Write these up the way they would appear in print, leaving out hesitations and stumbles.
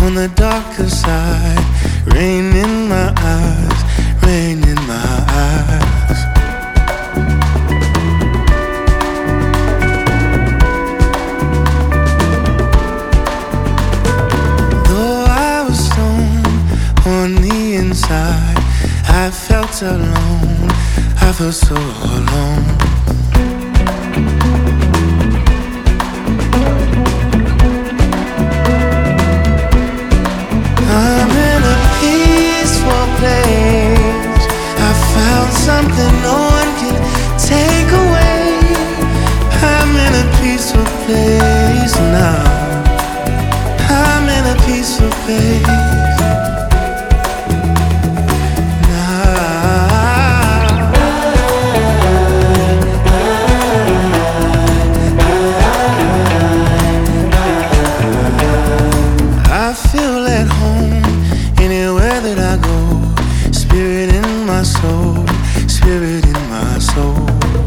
on the darker side. Rain in my eyes, rain in my eyes. Though I was stoned on the inside, I felt alone, I felt so alone. I'm in a peaceful place. I found something no one can take away. I'm in a peaceful place now. I'm in a peaceful place. I feel at home anywhere that I go. Spirit in my soul, spirit in my soul.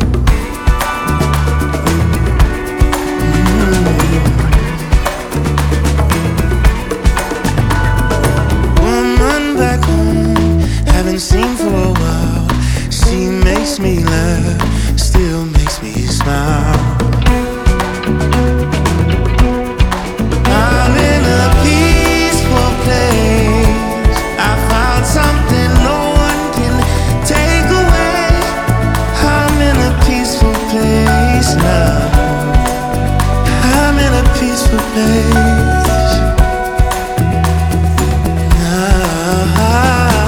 Woman back home, haven't seen for a while. She makes me laugh, still makes me smile. I'm in a peaceful place. I found something no one can take away. I'm in a peaceful place now. I'm in a peaceful place now.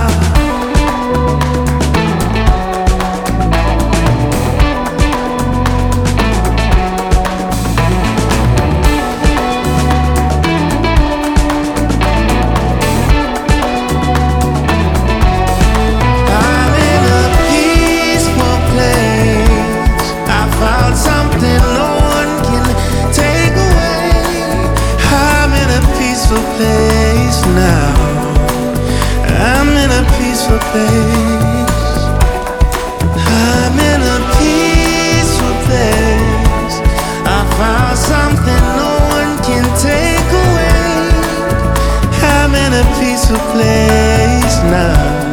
Place now. I'm in a peaceful place. I'm in a peaceful place. I found something no one can take away. I'm in a peaceful place now.